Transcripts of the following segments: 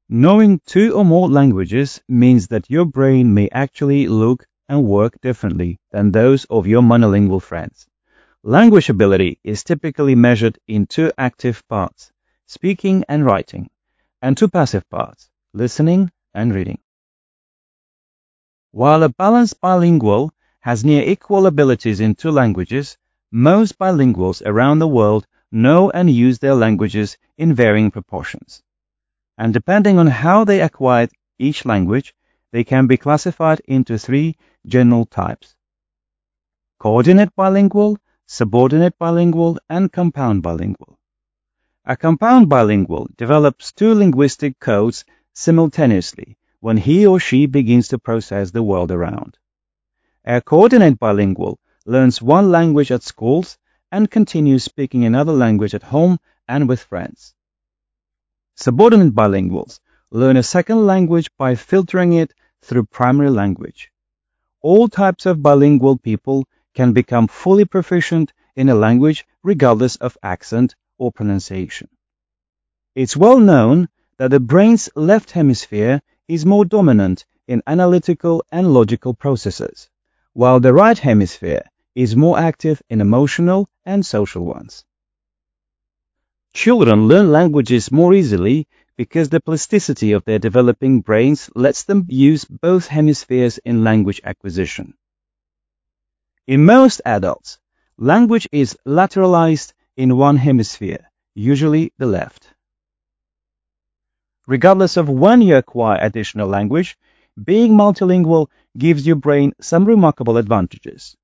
Knowing two or more languages means that your brain may actually look and work differently than those of your monolingual friends. Language ability is typically measured in two active parts, speaking and writing, and two passive parts, listening and reading. While a balanced bilingual has near equal abilities in two languages, most bilinguals around the world know and use their languages in varying proportions. And depending on how they acquired each language, they can be classified into three general types: coordinate bilingual, subordinate bilingual, and compound bilingual. A compound bilingual develops two linguistic codes simultaneously when he or she begins to process the world around. A coordinate bilingual learns one language at schools and continues speaking another language at home and with friends. Subordinate bilinguals learn a second language by filtering it through primary language. All types of bilingual people can become fully proficient in a language regardless of accent or pronunciation. It's well known that the brain's left hemisphere is more dominant in analytical and logical processes, while the right hemisphere is more active in emotional and social ones. Children learn languages more easily because the plasticity of their developing brains lets them use both hemispheres in language acquisition. In most adults, language is lateralized in one hemisphere, usually the left. Regardless of when you acquire additional language, being multilingual gives your brain some remarkable advantages.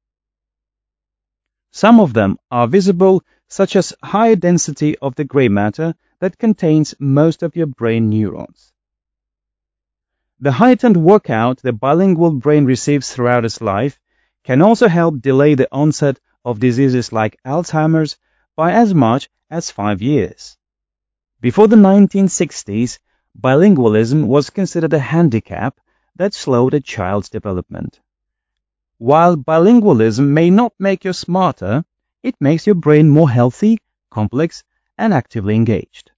Some of them are visible, such as higher density of the gray matter that contains most of your brain neurons. The heightened workout the bilingual brain receives throughout its life can also help delay the onset of diseases like Alzheimer's by as much as 5 years. Before the 1960s, bilingualism was considered a handicap that slowed a child's development. While bilingualism may not make you smarter, it makes your brain more healthy, complex, and actively engaged.